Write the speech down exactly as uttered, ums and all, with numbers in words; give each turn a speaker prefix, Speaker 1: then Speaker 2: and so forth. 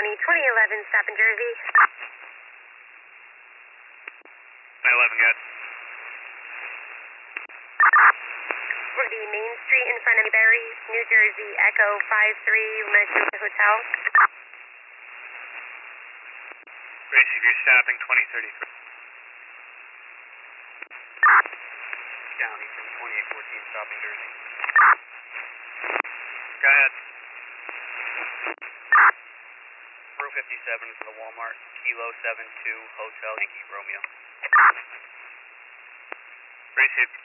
Speaker 1: County, twenty eleven, stop in Jersey.
Speaker 2: twenty eleven, good.
Speaker 1: For the Main Street in front of Berry, New Jersey, Echo five three, Metro Hotel.
Speaker 2: Gracie, if you're stopping, twenty thirty-three. County from twenty-eight fourteen, stopping Jersey. Go ahead. Route fifty-seven for the Walmart, Kilo seven two, Hotel Yankee Romeo. Gracie,